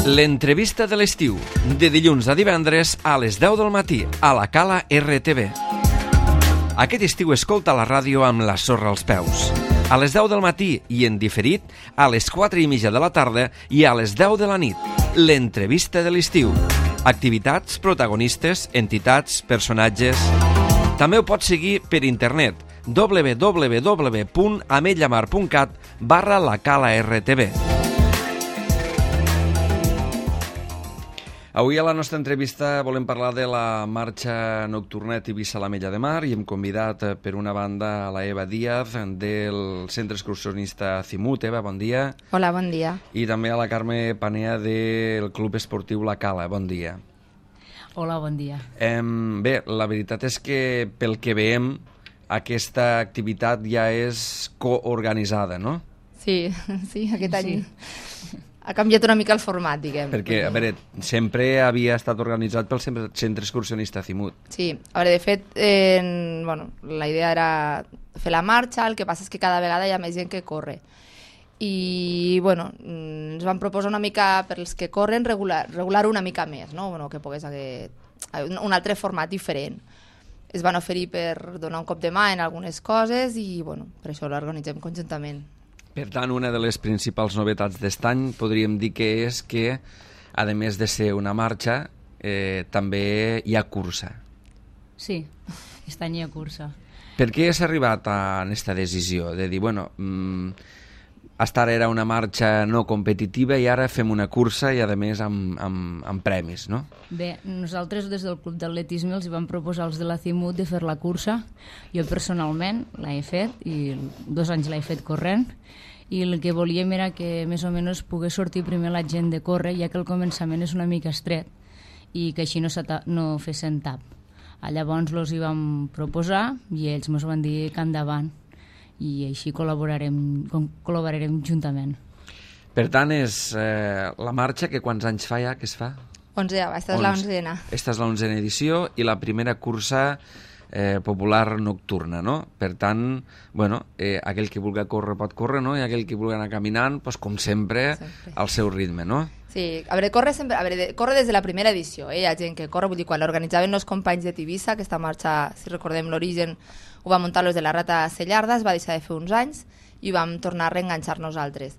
L'entrevista de l'estiu, de dilluns a divendres a les 10 del matí, a la Cala RTV. Aquest estiu escolta la ràdio amb la sorra als peus. A les 10 del matí i en diferit, a les 4:30 de la tarda i a les 10 de la nit. L'entrevista de l'estiu. Activitats, protagonistes, entitats, personatges... També ho pots seguir per internet www.ametlllamar.cat/la Cala RTV. Avui a la nostra entrevista volem parlar de la marxa nocturna de Tivissa a l'Ametlla de Mar i hem convidat per una banda a la Eva Díaz del Centre Excursionista Cimut. Eva, bon dia. Hola, bon dia. I també a la Carme Panea del Club Esportiu La Cala. Bon dia. Hola, bon dia. Bé, la veritat és que pel que veiem aquesta activitat ja és coorganitzada, no? Sí, aquest any ha canviat una mica el format, diguem. Perquè, a veure, sempre havia estat organitzat pel Centre Excursionista Cimut. Sí, a veure, de fet, la idea era fer la marxa, el que passa és que cada vegada hi ha més gent que corre. I, ens van proposar una mica, per als que corren, regular una mica més, no? Que pogués haver un altre format diferent. Es van oferir per donar un cop de mà en algunes coses i, per això l'organitzem conjuntament. Per tant, una de les principals novetats d'aquest any podríem dir que és que, a més de ser una marxa, també hi ha cursa. Sí, aquest any hi ha cursa. Per què s'ha arribat a aquesta decisió de dir, fins ara era una marxa no competitiva i ara fem una cursa i, a més, amb premis, no? Bé, nosaltres des del Club d'Atletisme els vam proposar als de la Cimut de fer la cursa. Jo personalment l'he fet i 2 anys l'he fet corrent i el que volíem era que més o menys pogués sortir primer la gent de córrer, ja que el començament és una mica estret i que així no fessin tap. Llavors els hi vam proposar i ells ens van dir que endavant i així col·laborarem juntament. Per tant, és la marxa que quants anys fa ja que es fa? 11, aquesta és la 11ena. Aquesta és la 11ena edició i la primera cursa popular nocturna, no? Per tant, aquell que vulgui córrer pot córrer, no? I aquell que vulgui anar caminant, com sempre, al seu ritme, no? Sí, corre des de la primera edició, hi ha gent que corre, vull dir, quan l'organitzaven els companys de Tivissa, aquesta marxa, si recordem l'origen, ho va muntar los de la Rata Cellarda, es va deixar de fer uns anys i vam tornar a reenganxar nosaltres.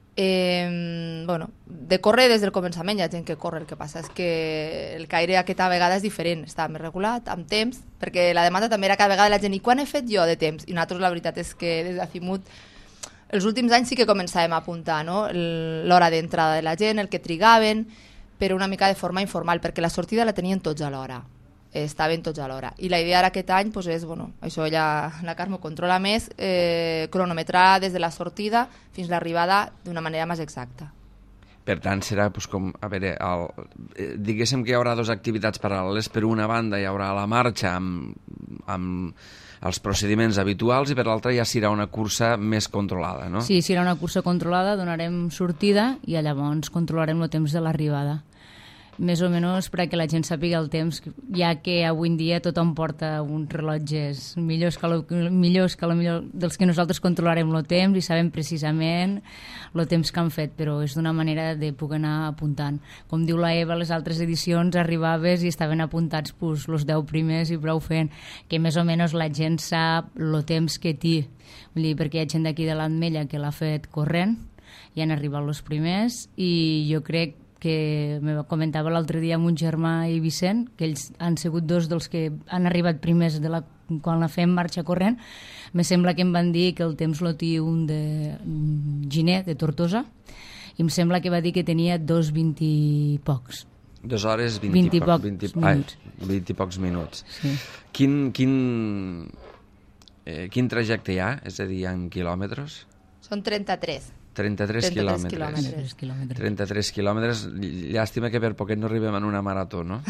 De córrer des del començament hi ha gent que corre, el que passa és que el caire aquesta vegada és diferent, està més regulat, amb temps, perquè la demanda també era cada vegada la gent, i quan he fet jo de temps? I nosaltres la veritat és que des de Cimut els últims anys sí que començàvem a apuntar, no? L'hora d'entrada de la gent, el que trigaven, però una mica de forma informal, perquè la sortida la tenien tots a l'hora. Estaven tots a l'hora. I la idea ara aquest any és, això ja la Carme ho controla més, cronometrar des de la sortida fins l'arribada d'una manera més exacta. Per tant, serà diguéssim que hi haurà 2 activitats paral·leles. Per una banda hi haurà la marxa amb els procediments habituals i per l'altra ja serà una cursa més controlada, no? Sí, serà una cursa controlada, donarem sortida i llavors controlarem el temps de l'arribada. Més o menys perquè la gent sàpiga el temps, ja que avui en dia tothom porta uns rellotges millors que dels que nosaltres controlarem el temps i sabem precisament el temps que han fet, però és d'una manera de poder anar apuntant. Com diu la Eva, les altres edicions arribaves i estaven apuntats els 10 primers i prou fent, que més o menys la gent sap el temps que té. Vull dir, perquè hi ha gent d'aquí de l'Ametlla que l'ha fet corrent i han arribat els primers i jo crec que me comentava l'altre dia amb un germà i Vicent, que ells han sigut 2 dels que han arribat primers quan la fem marxa corrent. Me sembla que em van dir que el temps lo té un de Giner, de Tortosa, i em sembla que va dir que tenia 2:20 i pocs. 2 hores 20 i pocs minuts. Sí. Quin trajecte hi ha? És a dir, en quilòmetres? Són 33 quilòmetres. 33 quilòmetres. Llàstima que per poquet no arribem en una marató, no?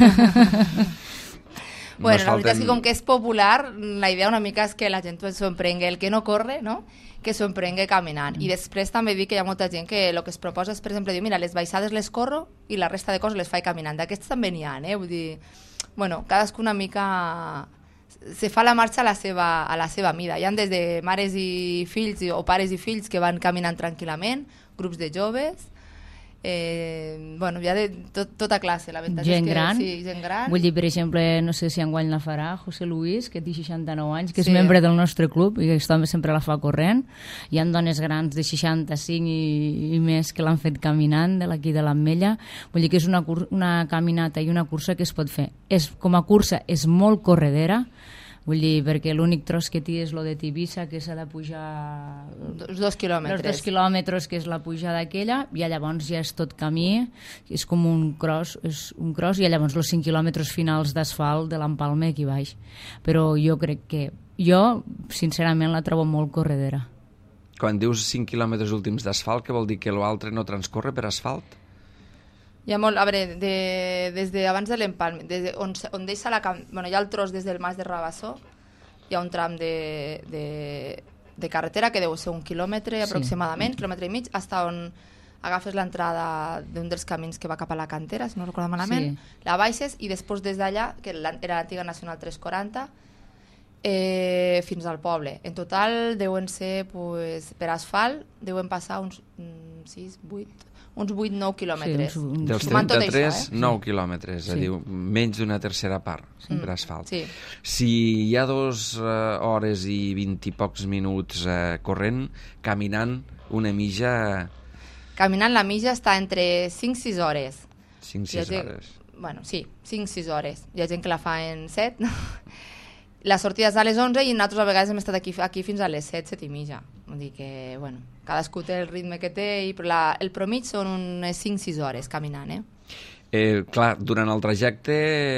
La veritat és que com que és popular, la idea una mica és que la gent s'ho emprengue, el que no corre, no? Que s'ho emprengue caminant. I després també dic que hi ha molta gent que el que es proposa és, per exemple, dir, mira, les baixades les corro i la resta de coses les faig caminant. D'aquests també n'hi ha, Vull dir, cadascú una mica se fa la marxa a la seva mida. Hi ha des de mares i fills o pares i fills que van caminant tranquil·lament, grups de joves, Bueno, hi ha de tota classe, la veritat Gent és que gran. sí, gent gran. Vull dir, per exemple, no sé si enguany la farà José Luis, que té 69 anys, que és Sí. membre del nostre club i que aquest home sempre la fa corrent. Hi ha dones grans de 65 i més que l'han fet caminant de l'aquí de l'Ametlla. Vull dir que és una caminata i una cursa que es pot fer. Com a cursa és molt corredera, vull dir, perquè l'únic tros que té és lo de Tivissa, que s'ha de pujar... 2 quilòmetres. Els 2 quilòmetres, que és la pujada aquella, i llavors ja és tot camí, és com un cross, i llavors els 5 quilòmetres finals d'asfalt de l'Empalme aquí baix. Però jo crec que... Jo, sincerament, la trobo molt corredera. Quan dius 5 quilòmetres últims d'asfalt, què vol dir? Que l'altre no transcorre per asfalt? Hi ha molt, a veure, des d'abans de l'Empalme, on deixa bueno, hi ha el tros des del Mas de Rabassó, hi ha un tram de carretera que deu ser 1 quilòmetre aproximadament, quilòmetre i mig, fins on agafes l'entrada d'un dels camins que va cap a la Cantera, si no recordo malament, la baixes i després des d'allà, que era l'antiga Nacional 340, fins al poble. En total deuen ser, pues, per asfalt, deuen passar uns 8-9 quilòmetres. Sí, dels 33, 9 quilòmetres, és a dir, menys d'una tercera part per asfalt. Sí. Si hi ha 2 hores i 20 i pocs minuts corrent, caminant una mitja... Caminant la mitja està entre 5-6 hores. 5-6 hores. Bueno, sí, 5-6 hores. Hi ha gent que la fa en 7, no? La sortida és a les 11 i nosaltres a vegades hem estat aquí fins a les 7, 7 i mitja. Vull dir que, bueno, cadascú té el ritme que té, però el promig són unes 5-6 hores caminant, Clar, durant el trajecte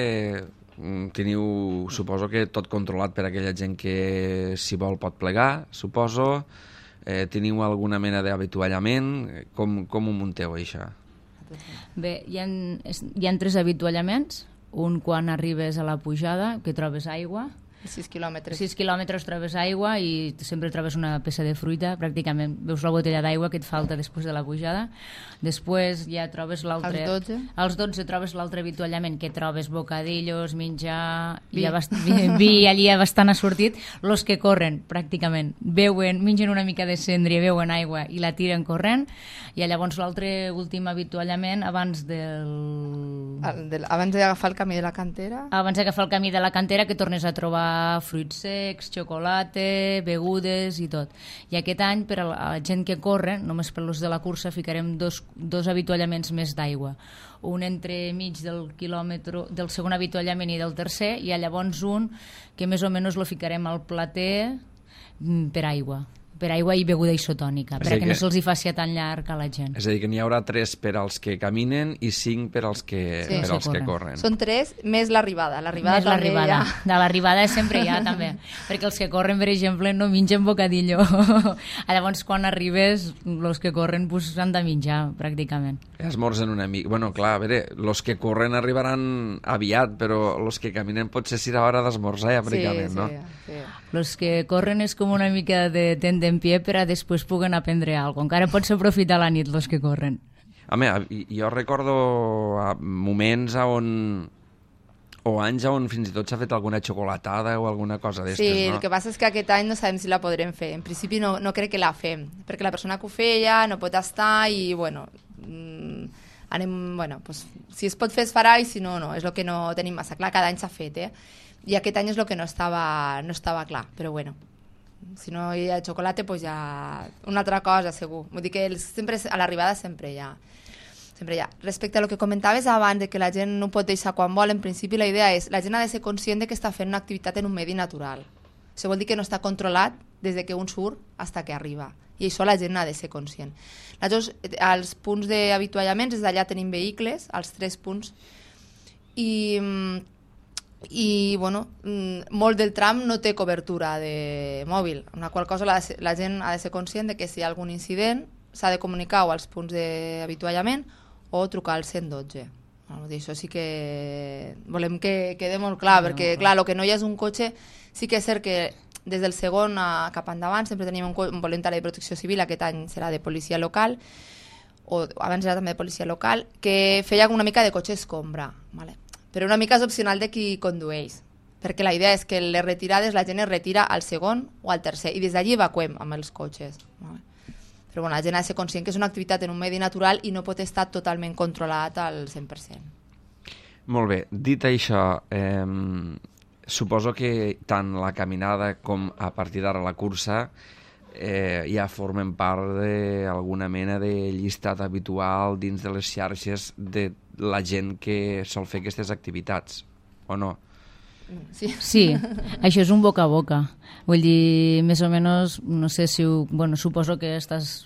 teniu, suposo que tot controlat per aquella gent que, si vol, pot plegar, suposo. Teniu alguna mena d'avituallament? Com ho munteu, això? Bé, hi ha 3 avituallaments. Un quan arribes a la pujada, que trobes aigua. 6 quilòmetres. 6 quilòmetres trobes aigua i sempre trobes una peça de fruita, pràcticament veus la botella d'aigua que et falta després de la pujada. Després ja trobes l'altre... Als 12 trobes l'altre avituallament, que trobes bocadillos, menjar... Vi allí ja bastant ha sortit. Los que corren, pràcticament, mengen una mica de cendra, beuen aigua i la tiren corrent. I llavors l'altre últim avituallament abans abans d'agafar el camí de la Cantera. Abans d'agafar el camí de la Cantera, que tornes a trobar fruits secs, xocolata, begudes i tot. I aquest any, per a la gent que corre, només per los de la cursa, ficarem dos avituallaments més d'aigua. Un entre mig del segon avituallament i del tercer, i llavors un que més o menys lo ficarem al plater per aigua i beguda isotònica, perquè no se'ls hi faci tan llarg a la gent. És a dir, que n'hi haurà 3 per als que caminen i 5 per als que corren. Són 3 més l'arribada. Més l'arribada. De l'arribada sempre hi ha, també. Perquè els que corren, per exemple, no mengen bocadillo. Llavors, quan arribes, els que corren han de menjar, pràcticament. Esmorzen una mica. Bueno, clar, a veure, els que corren arribaran aviat, però els que caminen potser serà hora d'esmorzar ja, pràcticament, no? Sí. Els que corren és com una mica de tent en pie per a després puguen aprendre alguna cosa. Encara pots aprofitar la nit, els que corren. Home, jo recordo moments o anys on fins i tot s'ha fet alguna xocolatada o alguna cosa d'estes, sí, no? El que passa és que aquest any no sabem si la podrem fer. En principi no crec que la fem, perquè la persona que ho feia no pot estar i, bueno, pues, si es pot fer es farà i si no, no. És el que no tenim massa clar. Cada any s'ha fet, I aquest any és el que no estava clar, però bueno, si no hi ha xocolata, pues ja una altra cosa, segur. Vull dir que sempre a l'arribada sempre hi ha. Respecte a lo que comentaves abans de que la gent no pot deixar quan vol, en principi la idea és la gent ha de ser conscient de que està fent una activitat en un medi natural. Això vol dir que no està controlat des de que un surt fins que arriba. I això la gent ha de ser conscient. Nosaltres, als punts d'avituallaments, des d'allà tenim vehicles, als 3 punts, i bueno, molt del tram no té cobertura de mòbil, una qual cosa la gent ha de ser conscient de que si hi ha algun incident s'ha de comunicar o als punts d'avituallament o trucar al 112. Això sí que volem que quede molt clar, perquè clar, el que no hi ha és un cotxe. Sí que és cert que des del segon cap endavant sempre tenim un voluntari de protecció civil, aquest any serà de policia local, o abans era també de policia local, que feia una mica de cotxe escombra, vale? Però una mica és opcional de qui condueix, perquè la idea és que les retirades la gent es retira al segon o al tercer i des d'allí evacuem amb els cotxes. Però bueno, la gent ha de ser conscient que és una activitat en un medi natural i no pot estar totalment controlat al 100%. Molt bé, dit això, suposo que tant la caminada com a partir d'ara la cursa ja formen part d'alguna mena de llistat habitual dins de les xarxes de la gent que sol fer aquestes activitats, o no? Sí, això és un boca a boca. Vull dir, més o menys, no sé si... Bueno, suposo que estàs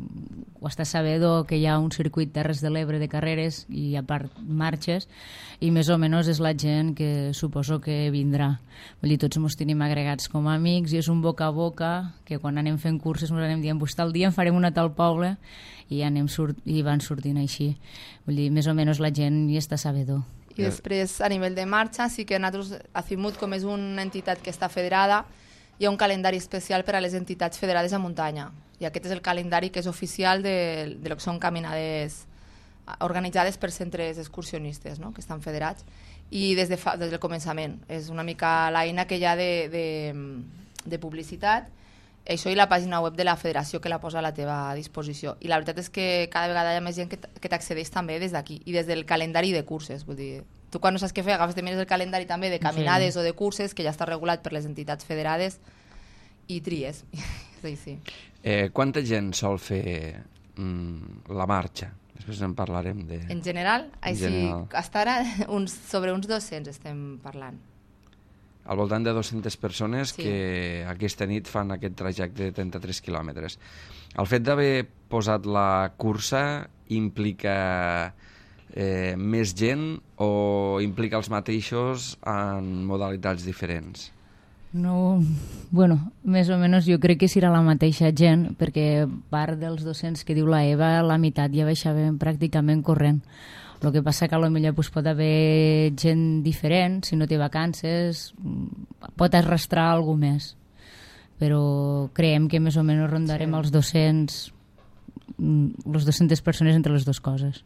sabedor que hi ha un circuit Terres de l'Ebre de carreres i a part marxes, i més o menys és la gent que suposo que vindrà. Vull dir, tots ens tenim agregats com a amics i és un boca a boca que quan anem fent curses ens anem dient, pues tal dia en farem una tal poble i van sortint així. Vull dir, més o menys la gent hi està sabedor. I després, a nivell de marxa, sí que nosaltres, Azimut, com és una entitat que està federada, hi ha un calendari especial per a les entitats federades a muntanya. I aquest és el calendari que és oficial de lo que són caminades organitzades per centres excursionistes, no?, que estan federats. I des del començament. És una mica l'eina que hi ha de publicitat. Això i la pàgina web de la federació que la posa a la teva disposició. I la veritat és que cada vegada hi ha més gent que t'accedeix també des d'aquí i des del calendari de curses. Vull dir, tu quan no saps què fer agafes també el calendari també de caminades o de curses que ja està regulat per les entitats federades i tries. Sí. Quanta gent sol fer la marxa? Després en parlarem de... En general, hasta ara sobre uns 200 estem parlant. Al voltant de 200 persones Sí. que aquesta nit fan aquest trajecte de 33 quilòmetres. El fet d'haver posat la cursa implica més gent o implica els mateixos en modalitats diferents? No, bueno, més o menys jo crec que serà la mateixa gent, perquè part dels 200 que diu la Eva, la meitat ja baixaven pràcticament corrent. El que passa que potser pues, pot haver gent diferent, si no té vacances, pot arrastrar algú més. Però creiem que més o menys rondarem els 200 persones entre les dues coses.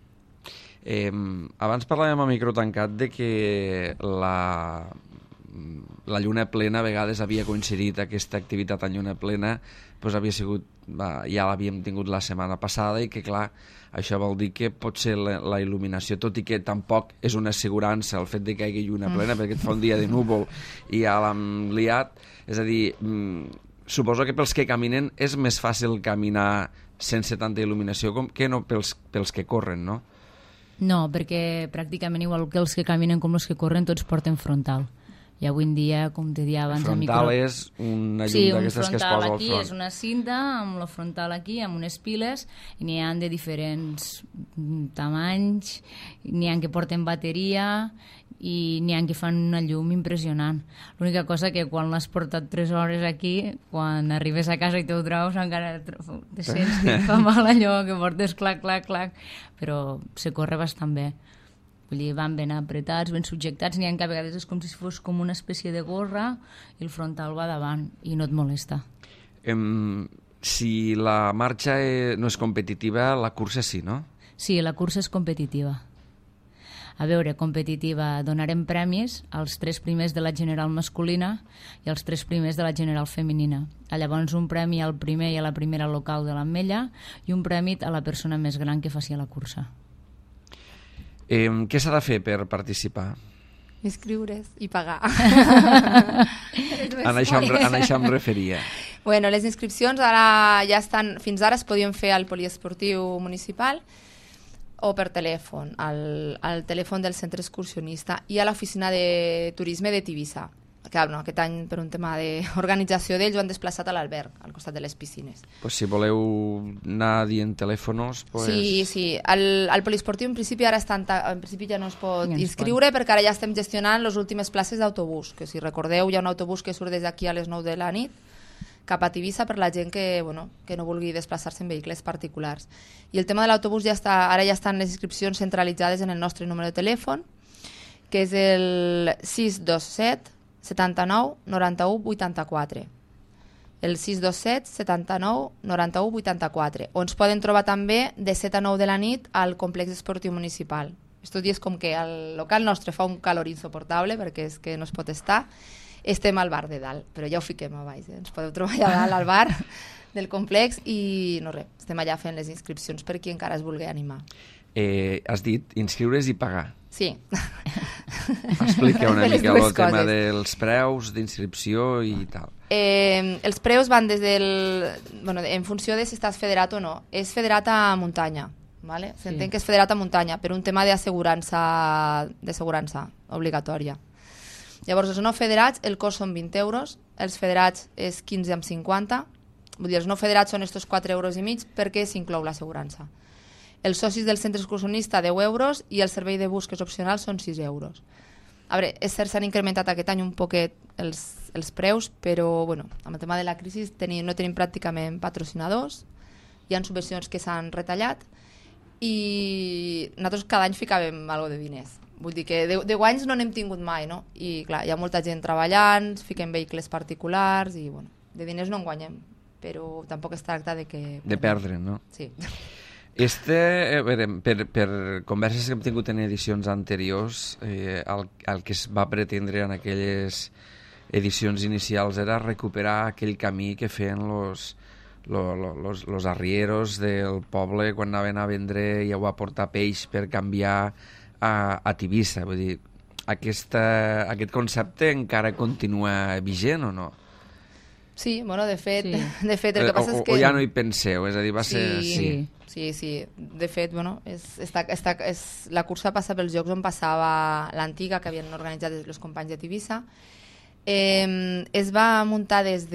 Abans parlàvem a micro tancat de que la lluna plena a vegades havia coincidit, aquesta activitat en lluna plena doncs havia sigut, ja l'havíem tingut la setmana passada i que clar, això vol dir que pot ser la il·luminació, tot i que tampoc és una assegurança el fet de que hi hagi lluna plena perquè et fa un dia de núvol i ja l'hem liat, és a dir, suposo que pels que caminen és més fàcil caminar sense tanta il·luminació que no pels que corren, no? No, perquè pràcticament igual que els que caminen com els que corren tots porten frontal. I avui en dia, com te deia abans... Frontal és una llum d'aquestes que es posa al front. Sí, un frontal aquí és una cinta amb la frontal aquí, amb unes piles, i n'hi ha de diferents tamanys, n'hi ha que porten bateria i n'hi ha que fan una llum impressionant. L'única cosa que quan l'has portat 3 hores aquí, quan arribes a casa i te ho treus, encara te sents que et fa mal allò que portes clac, clac, clac, però se corre bastant bé. Vull dir, van ben apretats, ben subjectats, n'hi ha que a vegades és com si fos com una espècie de gorra i el frontal va davant i no et molesta. Si la marxa no és competitiva, la cursa sí, no? Sí, la cursa és competitiva. A veure, competitiva, donarem premis als 3 primers de la general masculina i als 3 primers de la general femenina. Llavors un premi al primer i a la primera local de l'Ametlla i un premi a la persona més gran que faci la cursa. Què s'ha de fer per participar? Inscriure's i pagar. En això em referia. Bueno, les inscripcions ara ja estan, fins ara es podien fer al poliesportiu municipal o per telèfon, al telèfon del centre excursionista i a l'oficina de turisme de Tivissa. Clar, no, aquest any per un tema d'organització d'ells ho han desplaçat a l'alberg, al costat de les piscines. Pues si voleu anar dient telèfonos... Pues... Sí. Al poliesportiu en principi ara ja no es pot inscriure perquè ara ja estem gestionant les últimes places d'autobús, que si recordeu hi ha un autobús que surt des d'aquí a les 9 de la nit cap a Tivissa per la gent que no vulgui desplaçar-se en vehicles particulars. I el tema de l'autobús ara ja estan les inscripcions centralitzades en el nostre número de telèfon, que és el 627 79 91 84. El 627 79 91 84. O ens poden trobar també de 7 a 9 de la nit al complex esportiu municipal. Estos dies com que el local nostre fa un calor insoportable perquè és que no es pot estar estem al bar de dalt, però ja ho fiquem a baix. Ens podeu trobar allà dalt al bar del complex i no res, estem allà fent les inscripcions per qui encara es vulgui animar. Has dit inscriure's i pagar. Sí. Explica una mica el tema dels preus d'inscripció i tal. Els preus van des del... Bueno, en funció de si estàs federat o no. És federat a muntanya, ¿vale? S'entén que és federat a muntanya per un tema d'assegurança obligatòria. Llavors, els no federats, el cost són 20 euros, els federats és 15,50. Vull dir, els no federats són estos 4,5 euros perquè s'inclou l'assegurança. Els socis del centre excursionista 10 euros i el servei de bus, que és opcional, són 6 euros. A veure, és cert, s'han incrementat aquest any un poquet els preus, però bueno, amb el tema de la crisi no tenim pràcticament patrocinadors, hi ha subvencions que s'han retallat i nosaltres cada any ficàvem alguna de diners. Vull dir que 10 anys no n'hem tingut mai, no? I clar, hi ha molta gent treballant, fiquem vehicles particulars i bueno, de diners no en guanyem, però tampoc es tracta de que... De perdre, no? Sí. Per converses que hem tingut en edicions anteriors, el que es va pretendre en aquelles edicions inicials era recuperar aquell camí que feien los arrieros del poble quan anaven a vendre i a portar peix per canviar a Tivissa. Vull dir, aquest concepte encara continua vigent o no? Sí, bueno, de fet sí. El que passa és que... O ja no hi penseu, és a dir, va ser... Sí. De fet, bueno, la cursa passa pels llocs on passava l'antiga, que havien organitzat els companys de Tivissa. Es va muntar des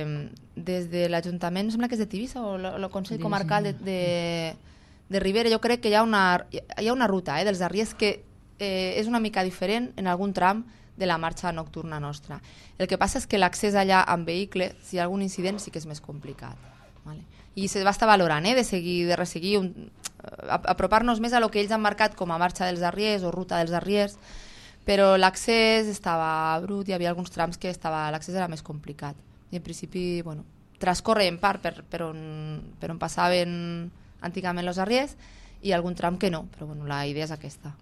de l'Ajuntament, sembla que és de Tivissa, o el Consell Comarcal de Ribera. Jo crec que hi ha una ruta dels arriers que és una mica diferent en algun tram de la marxa nocturna nostra. El que passa és que l'accés allà amb vehicle, si hi ha algun incident, sí que és més complicat. Vale? I se va estar valorant, de resseguir, apropar-nos més a lo que ells han marcat com a marxa dels arriers o ruta dels arriers, però l'accés estava brut, hi havia alguns trams que l'accés era més complicat. I en principi, bueno, transcorre en part per on passaven antigament els arriers i algun tram que no, però bueno, la idea és aquesta.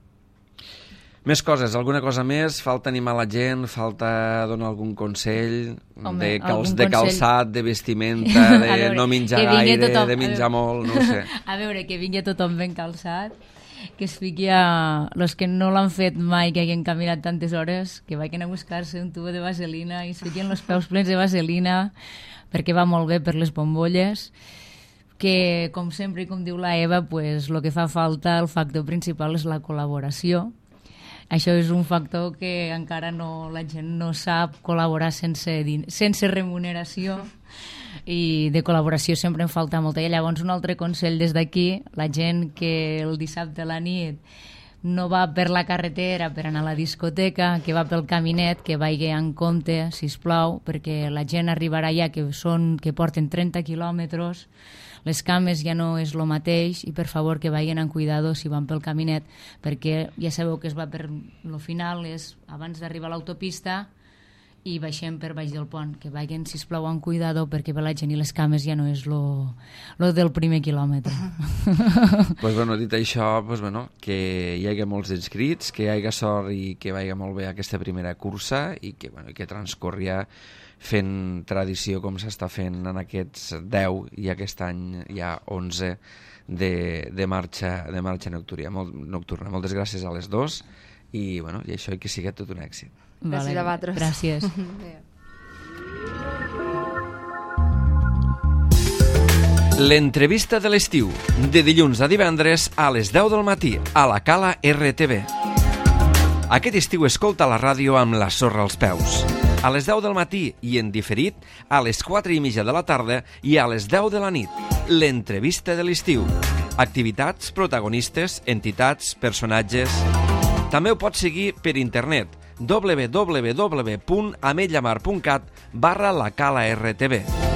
Més coses, alguna cosa més? Falta animar la gent? Falta donar algun consell? Home, de calçat, de vestimenta, de veure, no menjar gaire, de menjar molt, no ho sé. A veure, que vingui tothom ben calçat, que es fiqui a... Los que no l'han fet mai, que hagin caminat tantes hores, que vagin a buscar-se un tubo de vaselina i es fiquin els peus plens de vaselina, perquè va molt bé per les bombolles, que, com sempre i com diu la Eva, pues, el que fa falta, el factor principal és la col·laboració. Això és un factor que encara la gent no sap col·laborar sense remuneració i de col·laboració sempre en falta molta. I llavors un altre consell des d'aquí, la gent que el dissabte a la nit no va per la carretera per anar a la discoteca, que va pel caminet, que vagi en compte, sisplau, perquè la gent arribarà allà que porten 30 quilòmetres, les cames ja no és el mateix i per favor que vagin amb cuidado si van pel caminet, perquè ja sabeu que es va per lo final, és abans d'arribar a l'autopista i baixem per baix del pont, que vagin sisplau amb cuidado perquè per la gent i les cames ja no és lo del primer quilòmetre. Pues bueno, dit això, pues bueno, que hi hagi molts inscrits, que hi hagi sort i que vagi molt bé aquesta primera cursa i que, bueno, que transcorria fent tradició com s'està fent en aquests 10 i aquest any ja 11 de marxa nocturna. Moltes gràcies a les dos i, bueno, i això, i que sigui tot un èxit. Gràcies a vosaltres. Gràcies. L'entrevista de l'estiu, de dilluns a divendres a les 10 del matí a la Cala RTV. Aquest estiu escolta la ràdio amb la sorra als peus. A les 10 del matí i en diferit a les 4:30 de la tarda i a les 10 de la nit. L'entrevista de l'estiu. Activitats, protagonistes, entitats, personatges... També ho pots seguir per internet www.ametllamar.cat/la Cala RTV.